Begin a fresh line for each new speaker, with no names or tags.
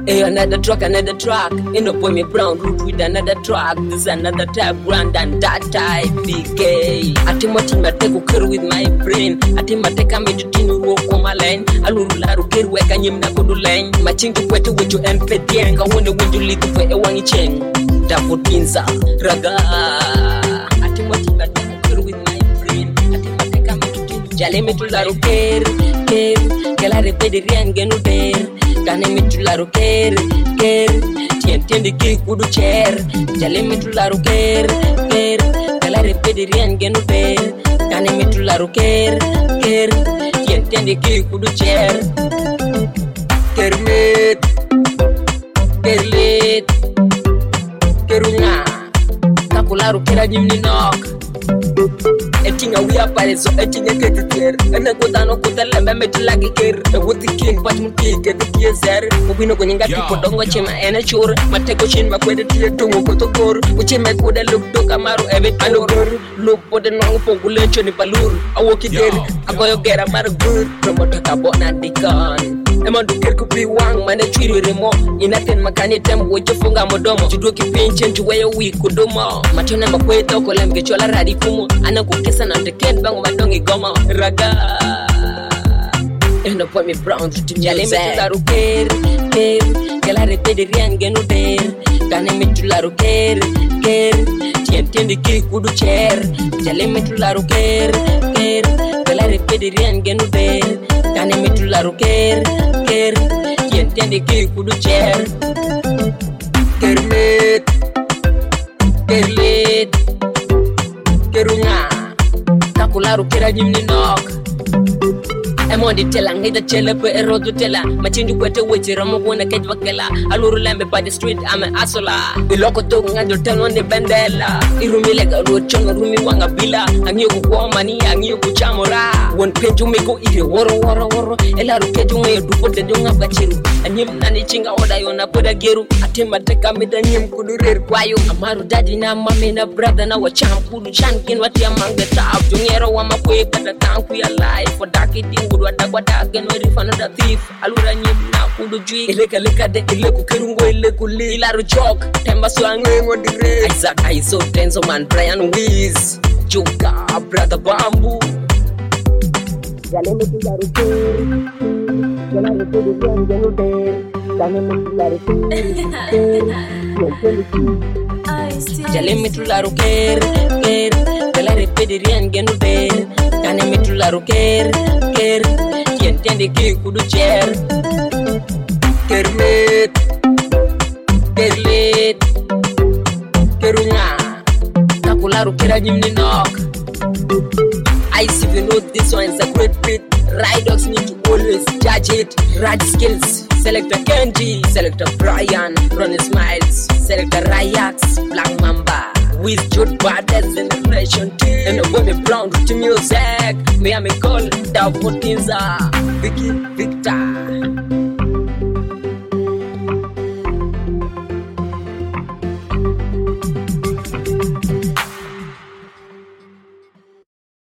Hey, another track. In a boy me brown root with another track. This is another type, grand and that type DK. Atimati mateko kero with my brain. Atimateka meditinu ruoko malen. Alurularu keru weka nyimna koduleng. Machingi kwetu wejo empedien. Kawone windu litu kwe ewangi cheng. Tafutinza raga. Atimati mateko kero with my brain. Atimateka meditinu. Jale metularu ker. Kela repedirian genu der. Kane mitularu ker. Tiende ki kudu cher. Jale mitularu ker. Kala repedirian genu der. Kane mitularu ker. Tiende ki kudu cher. Kerlet. Kerunga. Kakularu kera jimni nok. Etinga wia parezo etinga ketuter ena kutano kutelembe metulagi ker wuti king patmuti ketukizer ubino konyinga tipodongo chema ena chur mateko chin makwede tie tungo kotokor uchime kude lukdo kamaru ebetor lukpode nongo pongulecho ni palur awoki der agoyo gera mar gur promoter kabona dikon Emandu kerku piwang mane chiri remo inaten makani tembo chofunga modomo chudoki pinche njuweyo wikudomo matone makweta okolemge chola radi kumo anakukesa na teken bango madongi goma raga eno po mi brown tutinjale metularu ker kela repedirian genu der kane metularu ker tiende ki kudu cher jale metularu ker kela repedirian genu der kane metularu ker tiende ki kudu cher kerlet kerunga kakularu kera jimni nok Emondi tela ngida chela pe erodu tela machindu kwete wechira mwana kejwa kela aluru lembe by the street ame asola iloko to ngando teno ne bendela irumile ga ro chonga rumi wanga bila angiyo kwa mani angiyo kuchamora won peju meko ire woro ela ru keju ngai dupo de jonga bachiru anyim nani chinga oda yona poda geru atima teka midanyim kudurer kwayo amaru daddy na mami na brother na wacham kudu chankin watia manga tap jongero wa makwe pada tanku ya life for dakiti wadagwada gen wari fanada thief alura nyimna kudu jui eleka de eleku kerungo eleku li ilaru chok temba swangwengo dire Isaac Iso Tenzo man Brian Wiz Joka brother Bambu Jaleme tularu genu der Jaleme tularu Jaleme tularu Kela repedirian genu der Jaleme tularu tiende ki kudu cher kerlet kerunga kakularu kera jimni nok I see you know this one is a great beat Ridox need to always judge it Rad skills Selector Kenji Selector Brian Ronnie Smiles Selector Ryax Black Mamba with Jude Battles in the nation team and the women brown to music me call Tafutinza Vicky Victor